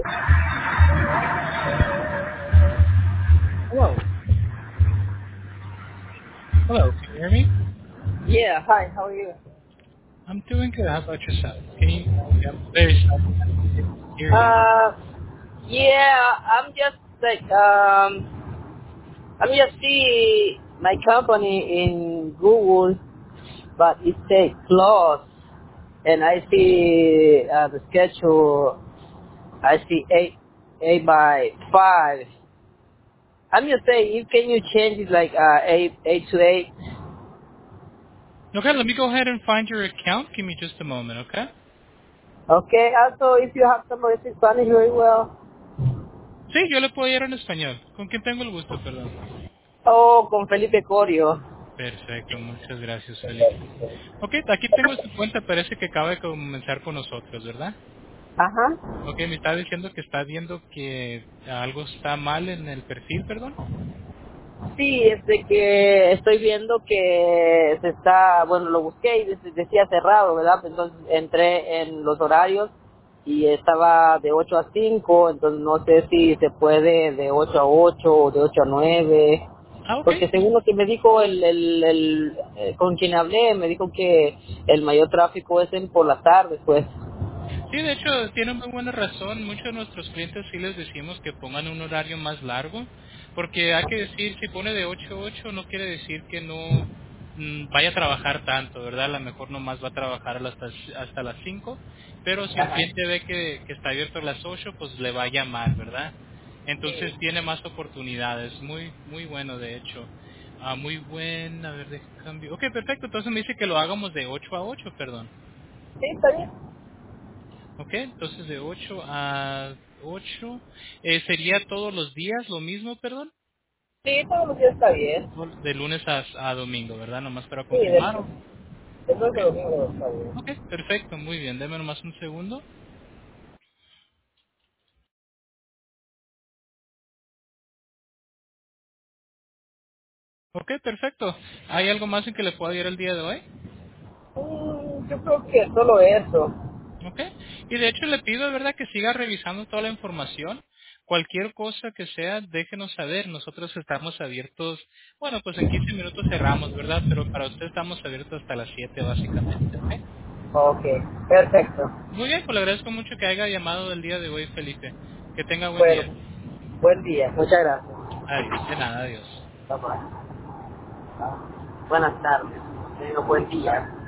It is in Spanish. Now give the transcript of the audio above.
Hello. Hello. Can you hear me? Yeah, hi, how are you? I'm doing good. How about yourself? Can you? I'm very sorry. I can't hear you. Uh, yeah, I'm just see my company in Google, but it says closed, and I see the schedule. I see 8 by 5. I'm just saying, can you change it like 8 to 8? Okay, let me go ahead and find your account. Give me just a moment, okay? Okay. Also, if you have somebody speak Spanish very well. Sí, yo le puedo ir en español. ¿Con quién tengo el gusto, perdón? Oh, con Felipe Corio. Perfecto, muchas gracias, Felipe. Ok, aquí tengo su cuenta. Parece que acaba de comenzar con nosotros, ¿verdad? Ajá. Ok, me está diciendo que está viendo que algo está mal en el perfil, perdón. Sí, es de que estoy viendo que se está, bueno, lo busqué y decía cerrado, ¿verdad? Entonces entré en los horarios y estaba de 8 a 5, entonces no sé si se puede de 8 a 8 o de 8 a 9, Ah, ok. porque según lo que me dijo con quien hablé, me dijo que el mayor tráfico es por las tardes, pues. Sí, de hecho, tiene muy buena razón. Muchos de nuestros clientes sí les decimos que pongan un horario más largo, porque hay que decir, si pone de 8 a 8, no quiere decir que no vaya a trabajar tanto, ¿verdad? A lo mejor nomás va a trabajar hasta las 5, pero si el cliente ve que está abierto a las 8, pues le va a llamar, ¿verdad? Entonces Sí, tiene más oportunidades. Muy, muy bueno, de hecho. Muy buen, a ver, de cambio. Ok, perfecto. Entonces me dice que lo hagamos de 8 a 8, perdón. sí, está bien. Ok, entonces de 8 a 8 ¿sería todos los días lo mismo, perdón? Sí, todos los días está bien. De lunes a domingo, ¿verdad? Nomás para Sí, confirmar. después Ok, de domingo está bien. ok, perfecto, muy bien. Deme nomás un segundo. Ok, perfecto. ¿Hay algo más en que le pueda ayudar el día de hoy? Yo creo que solo eso. Ok. Y de hecho le pido, ¿verdad?, que siga revisando toda la información. Cualquier cosa que sea, déjenos saber. Nosotros estamos abiertos, bueno, pues en 15 minutos cerramos, ¿verdad? Pero para usted estamos abiertos hasta las 7 básicamente, ¿ok? Ok, perfecto. Muy bien, pues le agradezco mucho que haya llamado el día de hoy, Felipe. Que tenga buen Bueno, día. buen día. Muchas gracias. Adiós. De nada, adiós. Bye bye. Buenas tardes. Tengo buen día.